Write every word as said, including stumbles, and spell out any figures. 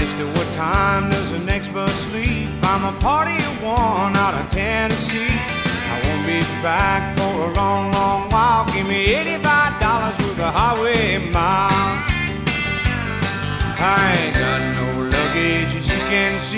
Mister, what time does the next bus leave? I'm a party of one out of Tennessee. I won't be back for a long, long while. Give me eighty-five dollars worth of highway miles. I ain't got no luggage, as you can see.